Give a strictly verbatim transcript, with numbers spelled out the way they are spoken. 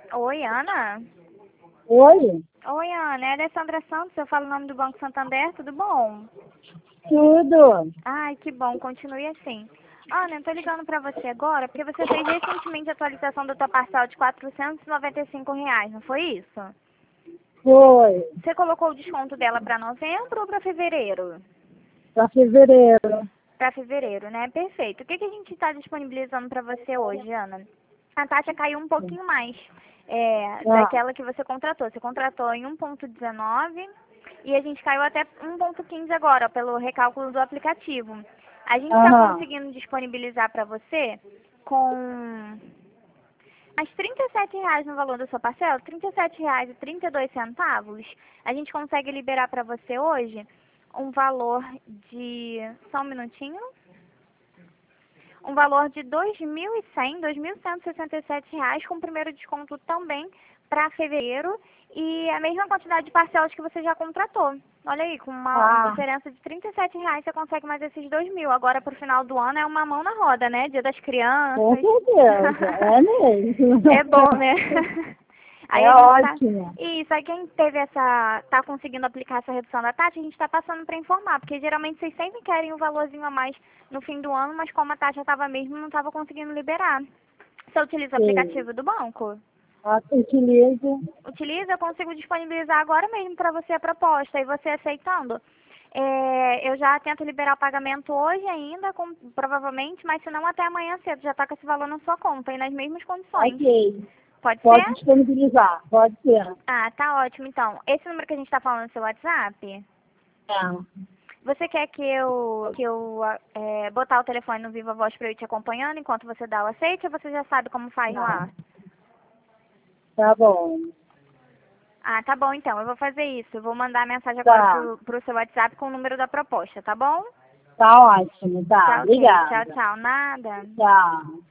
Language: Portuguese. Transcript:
Oi, Ana? Oi, Oi, Ana, é a Alessandra Santos, eu falo o nome do Banco Santander, tudo bom? tudo. Ai, que bom, continue assim. Ana, eu tô ligando pra você agora porque você fez recentemente a atualização da tua parcela de quatrocentos e noventa e cinco reais, não foi isso? Foi Você colocou o desconto dela pra novembro ou pra fevereiro? para fevereiro. Pra fevereiro, né? Perfeito. O que, que a gente está disponibilizando pra você hoje, Ana? A taxa caiu um pouquinho mais é, Ah, daquela que você contratou. Você contratou em um ponto dezenove e a gente caiu até um ponto quinze agora, pelo recálculo do aplicativo. A gente está aham. conseguindo disponibilizar para você com mais trinta e sete reais no valor da sua parcela, trinta e sete reais e trinta e dois centavos. A gente consegue liberar para você hoje um valor de... Só um minutinho. Um valor de dois mil e cem, dois mil cento e sessenta e sete reais, com o primeiro desconto também para fevereiro e a mesma quantidade de parcelas que você já contratou. Olha aí, com uma Ah, diferença de trinta e sete reais você consegue mais esses dois mil. Agora, para o final do ano, é uma mão na roda, né? Dia das com crianças. certeza, é mesmo. É bom, né? Aí É a gente tá... ótimo. Isso, aí quem teve essa... tá conseguindo aplicar essa redução da taxa, a gente tá passando para informar, porque geralmente vocês sempre querem um valorzinho a mais no fim do ano, mas como a taxa estava mesmo, não estava conseguindo liberar. Você utiliza o Sim. aplicativo do banco? Ah, utilizo. Utiliza, eu consigo disponibilizar agora mesmo para você a proposta, e você aceitando. É, eu já tento liberar o pagamento hoje ainda, com, provavelmente, mas se não até amanhã cedo, já está com esse valor na sua conta e nas mesmas condições. Ok. Pode Pode ser? disponibilizar, pode ser. Ah, tá ótimo. Então, esse número que a gente está falando no seu WhatsApp, É. você quer que eu, que eu é, botar o telefone no Viva Voz para eu ir te acompanhando enquanto você dá o aceite ou você já sabe como faz Tá, lá? tá bom. Ah, tá bom então. Eu vou fazer isso. Eu vou mandar a mensagem agora Tá, pro, pro seu WhatsApp com o número da proposta, tá bom? tá ótimo, tá. Tá ok. Tchau, Obrigada. tchau. Nada. Tchau.